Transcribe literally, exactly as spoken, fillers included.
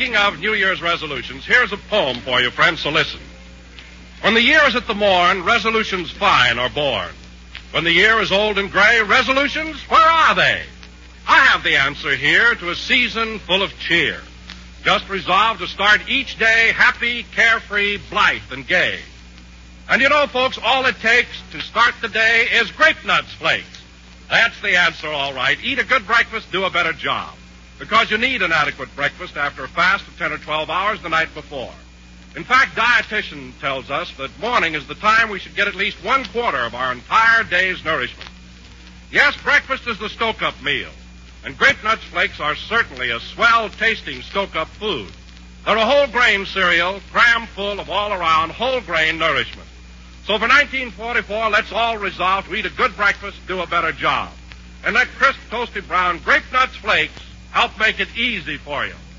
speaking of New Year's resolutions, here's a poem for you, friends, so listen. When the year is at the morn, resolutions fine are born. When the year is old and gray, resolutions, where are they? I have the answer here to a season full of cheer. Just resolve to start each day happy, carefree, blithe, and gay. And you know, folks, all it takes to start the day is Grape Nuts Flakes. That's the answer, all right. Eat a good breakfast, do a better job. Because you need an adequate breakfast after a fast of ten or twelve hours the night before. In fact, dietitian tells us that morning is the time we should get at least one quarter of our entire day's nourishment. Yes, breakfast is the stoke-up meal. And Grape Nuts Flakes are certainly a swell-tasting stoke-up food. They're a whole-grain cereal, cram full of all-around whole-grain nourishment. So for nineteen forty-four, let's all resolve to eat a good breakfast, do a better job. And let crisp, toasted brown Grape Nuts Flakes help make it easy for you.